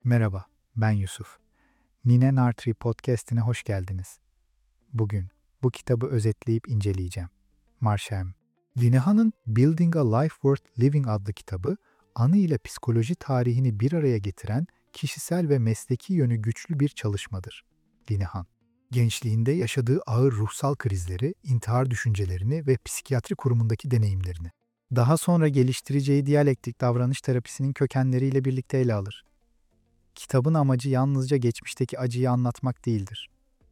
Merhaba, ben Yusuf. Nine Nartri podcast'ine hoş geldiniz. Bugün bu kitabı özetleyip inceleyeceğim. Marshem. Linehan'ın Building a Life Worth Living adlı kitabı, anı ile psikoloji tarihini bir araya getiren kişisel ve mesleki yönü güçlü bir çalışmadır. Linehan, gençliğinde yaşadığı ağır ruhsal krizleri, intihar düşüncelerini ve psikiyatri kurumundaki deneyimlerini, daha sonra geliştireceği diyalektik davranış terapisinin kökenleriyle birlikte ele alır. Kitabın amacı yalnızca geçmişteki acıyı anlatmak değildir.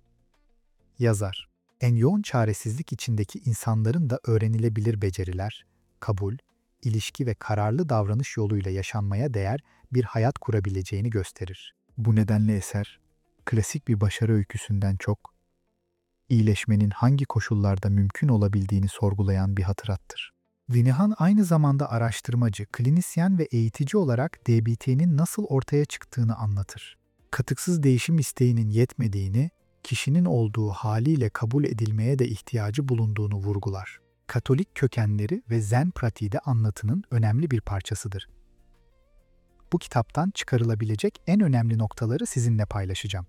Yazar, en yoğun çaresizlik içindeki insanların da öğrenilebilir beceriler, kabul, ilişki ve kararlı davranış yoluyla yaşanmaya değer bir hayat kurabileceğini gösterir. Bu nedenle eser, klasik bir başarı öyküsünden çok, iyileşmenin hangi koşullarda mümkün olabildiğini sorgulayan bir hatırattır. Linehan aynı zamanda araştırmacı, klinisyen ve eğitici olarak DBT'nin nasıl ortaya çıktığını anlatır. Katıksız değişim isteğinin yetmediğini, kişinin olduğu haliyle kabul edilmeye de ihtiyacı bulunduğunu vurgular. Katolik kökenleri ve Zen pratiği de anlatının önemli bir parçasıdır. Bu kitaptan çıkarılabilecek en önemli noktaları sizinle paylaşacağım.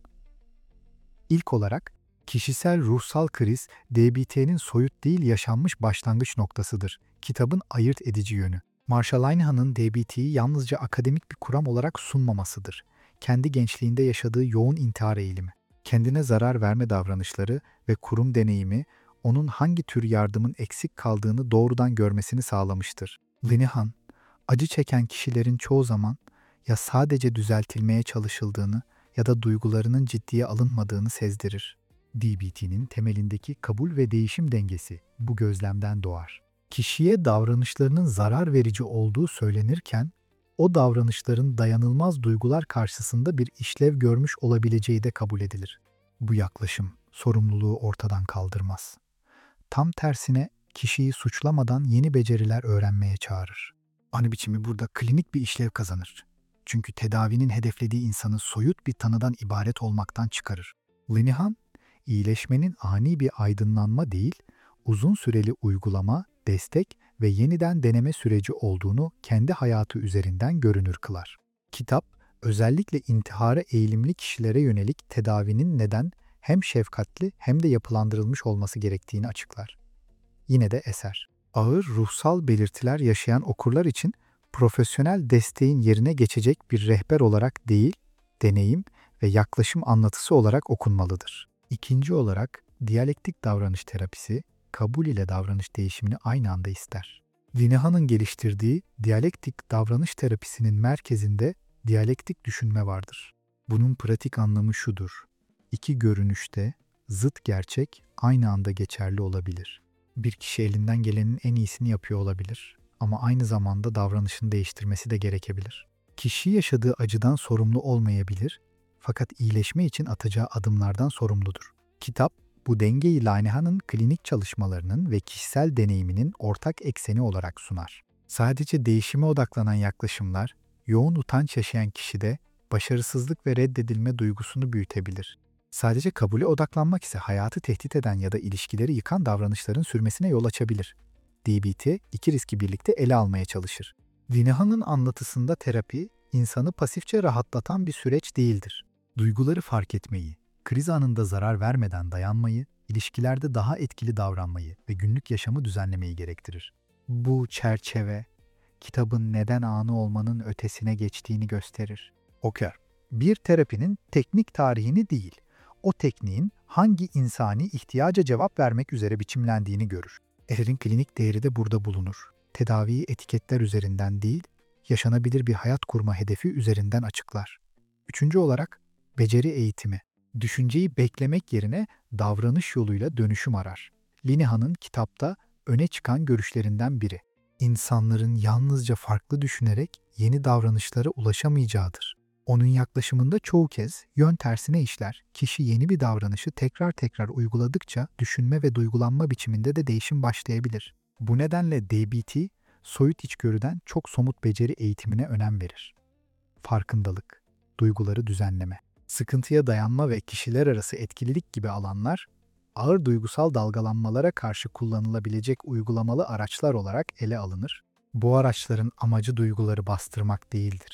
İlk olarak, kişisel ruhsal kriz, DBT'nin soyut değil yaşanmış başlangıç noktasıdır. Kitabın ayırt edici yönü. Marshall Linehan'ın DBT'yi yalnızca akademik bir kuram olarak sunmamasıdır. Kendi gençliğinde yaşadığı yoğun intihar eğilimi, kendine zarar verme davranışları ve kurum deneyimi, onun hangi tür yardımın eksik kaldığını doğrudan görmesini sağlamıştır. Linehan, acı çeken kişilerin çoğu zaman ya sadece düzeltilmeye çalışıldığını ya da duygularının ciddiye alınmadığını sezdirir. DBT'nin temelindeki kabul ve değişim dengesi bu gözlemden doğar. Kişiye davranışlarının zarar verici olduğu söylenirken, o davranışların dayanılmaz duygular karşısında bir işlev görmüş olabileceği de kabul edilir. Bu yaklaşım sorumluluğu ortadan kaldırmaz. Tam tersine kişiyi suçlamadan yeni beceriler öğrenmeye çağırır. Anı biçimi burada klinik bir işlev kazanır. Çünkü tedavinin hedeflediği insanı soyut bir tanıdan ibaret olmaktan çıkarır. Linehan, iyileşmenin ani bir aydınlanma değil, uzun süreli uygulama, destek ve yeniden deneme süreci olduğunu kendi hayatı üzerinden görünür kılar. Kitap, özellikle intihara eğilimli kişilere yönelik tedavinin neden hem şefkatli hem de yapılandırılmış olması gerektiğini açıklar. Yine de eser, ağır ruhsal belirtiler yaşayan okurlar için profesyonel desteğin yerine geçecek bir rehber olarak değil, deneyim ve yaklaşım anlatısı olarak okunmalıdır. İkinci olarak, diyalektik davranış terapisi, kabul ile davranış değişimini aynı anda ister. Linehan'ın geliştirdiği diyalektik davranış terapisinin merkezinde diyalektik düşünme vardır. Bunun pratik anlamı şudur: İki görünüşte zıt gerçek aynı anda geçerli olabilir. Bir kişi elinden gelenin en iyisini yapıyor olabilir ama aynı zamanda davranışını değiştirmesi de gerekebilir. Kişi yaşadığı acıdan sorumlu olmayabilir fakat iyileşme için atacağı adımlardan sorumludur. Kitap, bu dengeyi Linehan'ın klinik çalışmalarının ve kişisel deneyiminin ortak ekseni olarak sunar. Sadece değişime odaklanan yaklaşımlar, yoğun utanç yaşayan kişide başarısızlık ve reddedilme duygusunu büyütebilir. Sadece kabule odaklanmak ise hayatı tehdit eden ya da ilişkileri yıkan davranışların sürmesine yol açabilir. DBT, iki riski birlikte ele almaya çalışır. Linehan'ın anlatısında terapi, insanı pasifçe rahatlatan bir süreç değildir. Duyguları fark etmeyi, kriz anında zarar vermeden dayanmayı, ilişkilerde daha etkili davranmayı ve günlük yaşamı düzenlemeyi gerektirir. Bu çerçeve, kitabın neden anı olmanın ötesine geçtiğini gösterir. Okur, bir terapinin teknik tarihini değil, o tekniğin hangi insani ihtiyaca cevap vermek üzere biçimlendiğini görür. Eserin klinik değeri de burada bulunur. Tedaviyi etiketler üzerinden değil, yaşanabilir bir hayat kurma hedefi üzerinden açıklar. Üçüncü olarak, beceri eğitimi. Düşünceyi beklemek yerine davranış yoluyla dönüşüm arar. Linehan'ın kitapta öne çıkan görüşlerinden biri. İnsanların yalnızca farklı düşünerek yeni davranışlara ulaşamayacağıdır. Onun yaklaşımında çoğu kez yön tersine işler. Kişi yeni bir davranışı tekrar tekrar uyguladıkça düşünme ve duygulanma biçiminde de değişim başlayabilir. Bu nedenle DBT, soyut içgörüden çok somut beceri eğitimine önem verir. Farkındalık, duyguları düzenleme, sıkıntıya dayanma ve kişiler arası etkililik gibi alanlar, ağır duygusal dalgalanmalara karşı kullanılabilecek uygulamalı araçlar olarak ele alınır. Bu araçların amacı duyguları bastırmak değildir.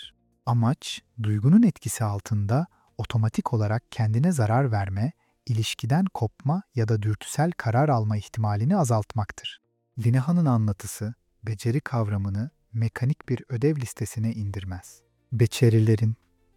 Amaç, duygunun etkisi altında otomatik olarak kendine zarar verme, ilişkiden kopma ya da dürtüsel karar alma ihtimalini azaltmaktır. Lineha'nın anlatısı, beceri kavramını mekanik bir ödev listesine indirmez. Becerilerin,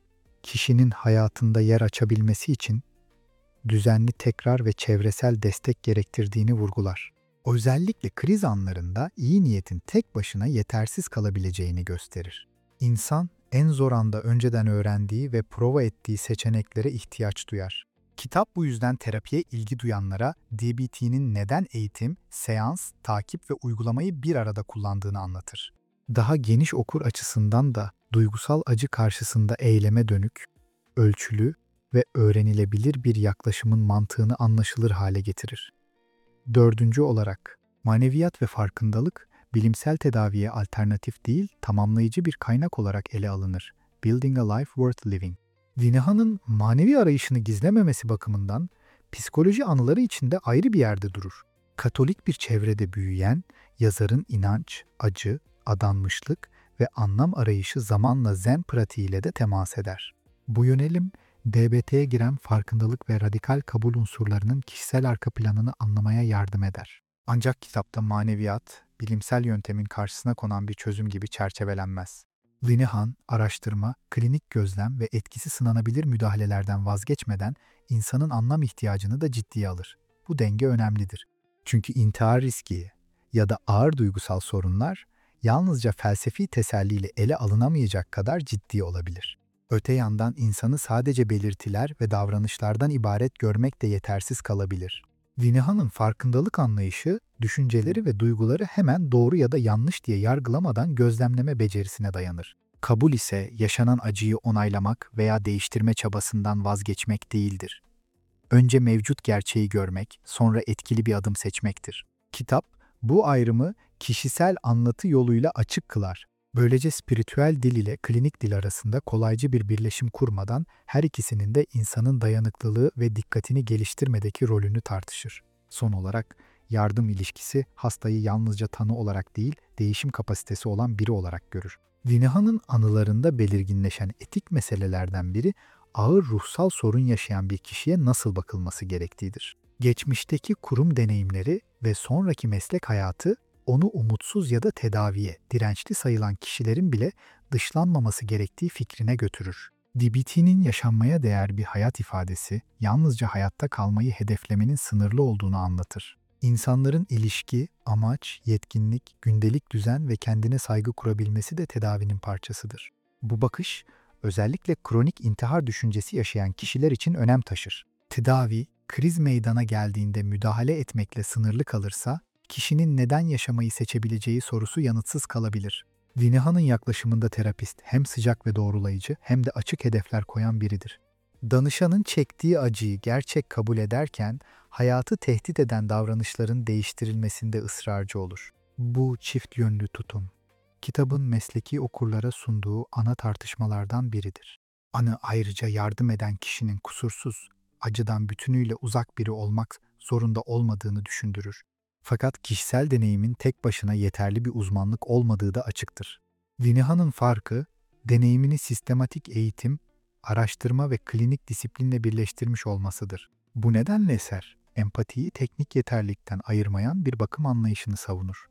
kişinin hayatında yer açabilmesi için düzenli tekrar ve çevresel destek gerektirdiğini vurgular. Özellikle kriz anlarında iyi niyetin tek başına yetersiz kalabileceğini gösterir. İnsan en zor anda önceden öğrendiği ve prova ettiği seçeneklere ihtiyaç duyar. Kitap bu yüzden terapiye ilgi duyanlara DBT'nin neden eğitim, seans, takip ve uygulamayı bir arada kullandığını anlatır. Daha geniş okur açısından da duygusal acı karşısında eyleme dönük, ölçülü ve öğrenilebilir bir yaklaşımın mantığını anlaşılır hale getirir. Dördüncü olarak, maneviyat ve farkındalık, bilimsel tedaviye alternatif değil, tamamlayıcı bir kaynak olarak ele alınır. Building a Life Worth Living. Lineha'nın manevi arayışını gizlememesi bakımından, psikoloji anıları içinde ayrı bir yerde durur. Katolik bir çevrede büyüyen, yazarın inanç, acı, adanmışlık ve anlam arayışı zamanla zen pratiğiyle de temas eder. Bu yönelim, DBT'ye giren farkındalık ve radikal kabul unsurlarının kişisel arka planını anlamaya yardım eder. Ancak kitapta maneviyat, bilimsel yöntemin karşısına konan bir çözüm gibi çerçevelenmez. Linehan, araştırma, klinik gözlem ve etkisi sınanabilir müdahalelerden vazgeçmeden insanın anlam ihtiyacını da ciddiye alır. Bu denge önemlidir. Çünkü intihar riski ya da ağır duygusal sorunlar yalnızca felsefi teselliyle ele alınamayacak kadar ciddi olabilir. Öte yandan insanı sadece belirtiler ve davranışlardan ibaret görmek de yetersiz kalabilir. Lineha'nın farkındalık anlayışı, düşünceleri ve duyguları hemen doğru ya da yanlış diye yargılamadan gözlemleme becerisine dayanır. Kabul ise yaşanan acıyı onaylamak veya değiştirme çabasından vazgeçmek değildir. Önce mevcut gerçeği görmek, sonra etkili bir adım seçmektir. Kitap, bu ayrımı kişisel anlatı yoluyla açık kılar. Böylece spiritüel dil ile klinik dil arasında kolaycı bir birleşim kurmadan her ikisinin de insanın dayanıklılığı ve dikkatini geliştirmedeki rolünü tartışır. Son olarak yardım ilişkisi hastayı yalnızca tanı olarak değil, değişim kapasitesi olan biri olarak görür. Lineha'nın anılarında belirginleşen etik meselelerden biri ağır ruhsal sorun yaşayan bir kişiye nasıl bakılması gerektiğidir. Geçmişteki kurum deneyimleri ve sonraki meslek hayatı onu umutsuz ya da tedaviye dirençli sayılan kişilerin bile dışlanmaması gerektiği fikrine götürür. DBT'nin yaşanmaya değer bir hayat ifadesi, yalnızca hayatta kalmayı hedeflemenin sınırlı olduğunu anlatır. İnsanların ilişki, amaç, yetkinlik, gündelik düzen ve kendine saygı kurabilmesi de tedavinin parçasıdır. Bu bakış, özellikle kronik intihar düşüncesi yaşayan kişiler için önem taşır. Tedavi, kriz meydana geldiğinde müdahale etmekle sınırlı kalırsa, kişinin neden yaşamayı seçebileceği sorusu yanıtsız kalabilir. Lineha'nın yaklaşımında terapist hem sıcak ve doğrulayıcı hem de açık hedefler koyan biridir. Danışanın çektiği acıyı gerçek kabul ederken hayatı tehdit eden davranışların değiştirilmesinde ısrarcı olur. Bu çift yönlü tutum, kitabın mesleki okurlara sunduğu ana tartışmalardan biridir. Anı ayrıca yardım eden kişinin kusursuz, acıdan bütünüyle uzak biri olmak zorunda olmadığını düşündürür. Fakat kişisel deneyimin tek başına yeterli bir uzmanlık olmadığı da açıktır. Lineha'nın farkı, deneyimini sistematik eğitim, araştırma ve klinik disiplinle birleştirmiş olmasıdır. Bu nedenle eser, empatiyi teknik yeterlilikten ayırmayan bir bakım anlayışını savunur.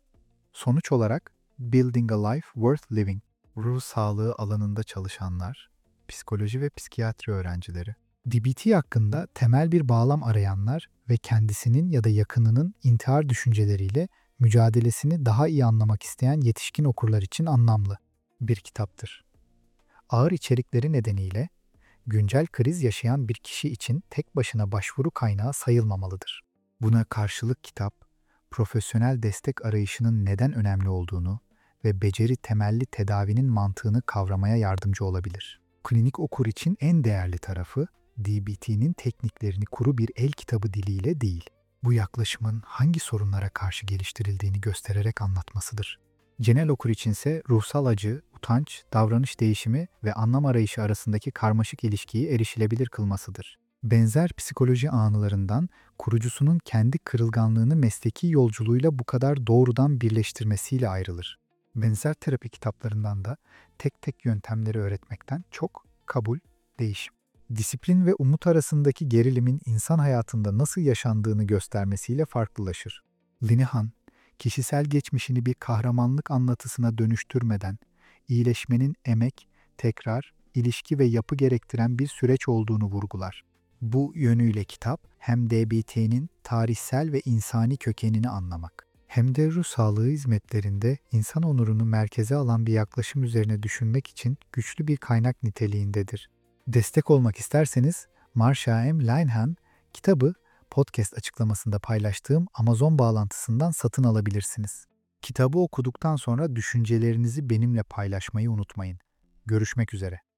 Sonuç olarak, Building a Life Worth Living, ruh sağlığı alanında çalışanlar, psikoloji ve psikiyatri öğrencileri, DBT hakkında temel bir bağlam arayanlar ve kendisinin ya da yakınının intihar düşünceleriyle mücadelesini daha iyi anlamak isteyen yetişkin okurlar için anlamlı bir kitaptır. Ağır içerikleri nedeniyle güncel kriz yaşayan bir kişi için tek başına başvuru kaynağı sayılmamalıdır. Buna karşılık kitap, profesyonel destek arayışının neden önemli olduğunu ve beceri temelli tedavinin mantığını kavramaya yardımcı olabilir. Klinik okur için en değerli tarafı, DBT'nin tekniklerini kuru bir el kitabı diliyle değil, bu yaklaşımın hangi sorunlara karşı geliştirildiğini göstererek anlatmasıdır. Genel okur içinse ruhsal acı, utanç, davranış değişimi ve anlam arayışı arasındaki karmaşık ilişkiyi erişilebilir kılmasıdır. Benzer psikoloji anılarından kurucusunun kendi kırılganlığını mesleki yolculuğuyla bu kadar doğrudan birleştirmesiyle ayrılır. Benzer terapi kitaplarından da tek tek yöntemleri öğretmekten çok kabul, değişim. Disiplin ve umut arasındaki gerilimin insan hayatında nasıl yaşandığını göstermesiyle farklılaşır. Linehan, kişisel geçmişini bir kahramanlık anlatısına dönüştürmeden, iyileşmenin emek, tekrar, ilişki ve yapı gerektiren bir süreç olduğunu vurgular. Bu yönüyle kitap, hem DBT'nin tarihsel ve insani kökenini anlamak, hem de ruh sağlığı hizmetlerinde insan onurunu merkeze alan bir yaklaşım üzerine düşünmek için güçlü bir kaynak niteliğindedir. Destek olmak isterseniz Marsha M. Linehan kitabı podcast açıklamasında paylaştığım Amazon bağlantısından satın alabilirsiniz. Kitabı okuduktan sonra düşüncelerinizi benimle paylaşmayı unutmayın. Görüşmek üzere.